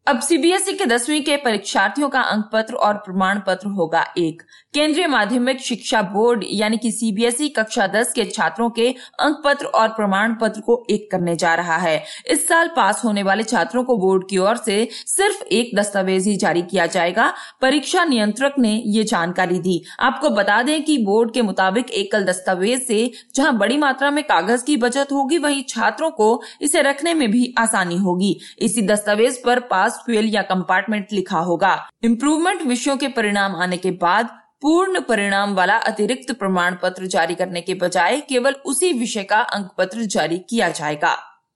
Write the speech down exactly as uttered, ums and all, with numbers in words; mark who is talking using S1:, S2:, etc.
S1: अब सीबीएसई के दसवीं के परीक्षार्थियों का अंक पत्र और प्रमाण पत्र होगा एक। केंद्रीय माध्यमिक शिक्षा बोर्ड यानी कि सीबीएसई कक्षा दस के छात्रों के अंक पत्र और प्रमाण पत्र को एक करने जा रहा है। इस साल पास होने वाले छात्रों को बोर्ड की ओर से सिर्फ एक दस्तावेज ही जारी किया जाएगा। परीक्षा नियंत्रक ने ये जानकारी दी। आपको बता दें कि बोर्ड के मुताबिक एकल दस्तावेज से जहां बड़ी मात्रा में कागज की बचत होगी, वहीं छात्रों को इसे रखने में भी आसानी होगी। इसी दस्तावेज पर पास, फेल या कंपार्टमेंट लिखा होगा। इम्प्रूवमेंट विषयों के परिणाम आने के बाद पूर्ण परिणाम वाला अतिरिक्त प्रमाण पत्र जारी करने के बजाय केवल उसी विषय का अंक पत्र जारी किया जाएगा।